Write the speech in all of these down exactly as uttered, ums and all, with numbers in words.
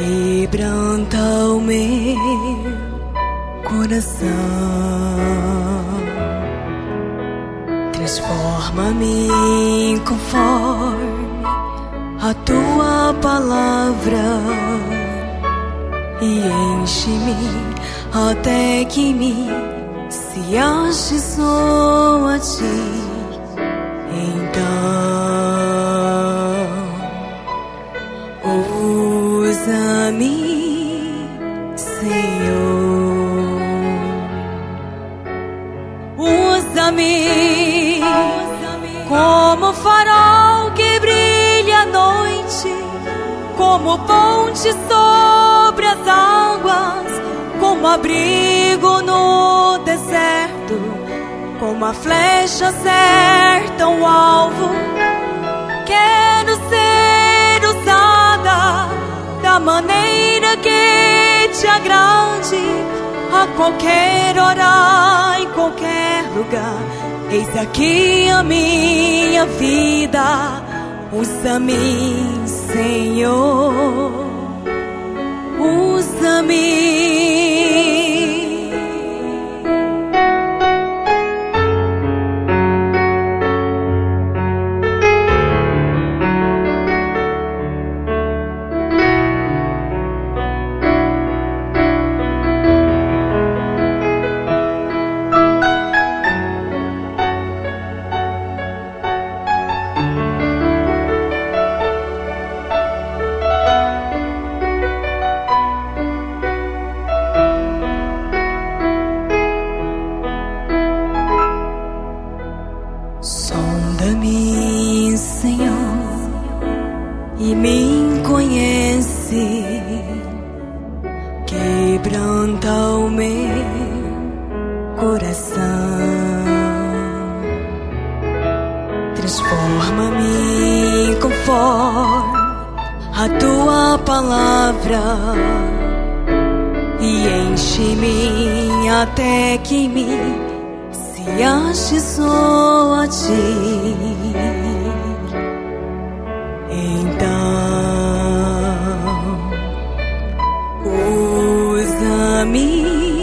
quebranta o meu coração, transforma-me conforme a tua palavra e enche-me até que me se ache só a ti. Então usa-me, Senhor, usa-me como farol que brilha à noite, como ponte sobre as águas, como abrigo no deserto, como a flecha acerta o alvo. Quero ser usada da maneira que te agrade, a qualquer hora, em qualquer lugar. Eis aqui a minha vida, usa-me, Senhor, usa-me. Sonda-me, Senhor, e me conhece, quebranta o meu coração, transforma-me conforme a tua palavra e enche-me até que me se ache só a ti. Então usa-me,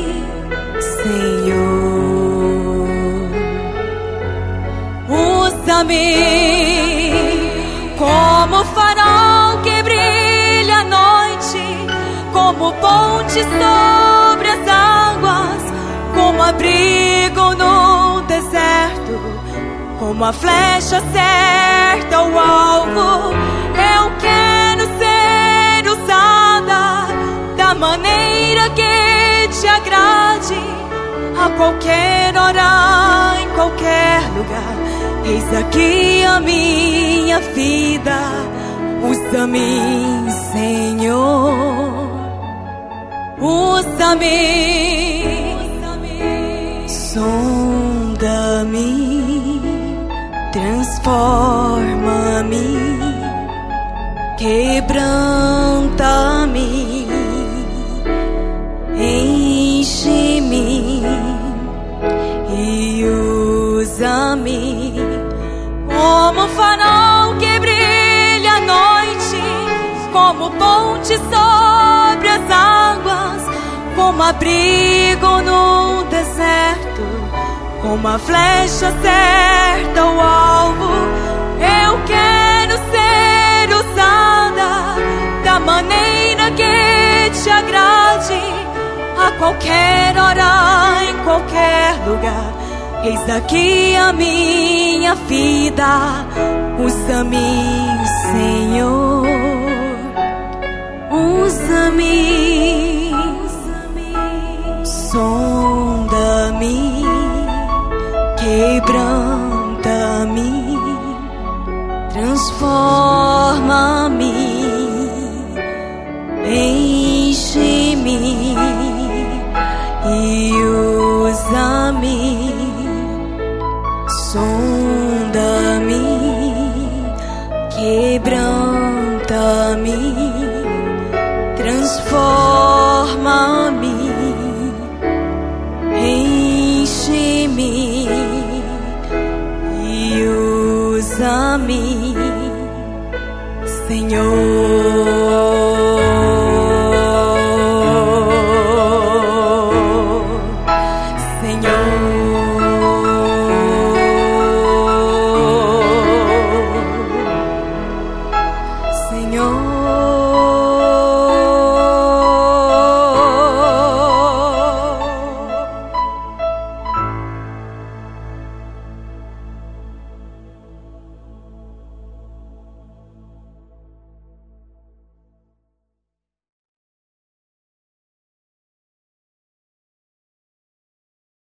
Senhor, usa-me como farol que brilha à noite, como ponte sobre as águas, como abrigo no deserto, como a flecha acerta o alvo. Eu quero ser usada da maneira que te agrade, a qualquer hora, em qualquer lugar. Eis aqui a minha vida, usa-me, Senhor, usa-me. Sonda-me, transforma-me, quebranta-me, enche-me e usa-me como farol que brilha à noite, como ponte sobre as águas, como abrigo no deserto, como a flecha acerta o alvo. Eu quero ser usada da maneira que te agrade, a qualquer hora, em qualquer lugar. Eis aqui a minha vida, usa-me, Senhor, usa-me. Sonda-me, quebranta-me, transforma-me, enche-me e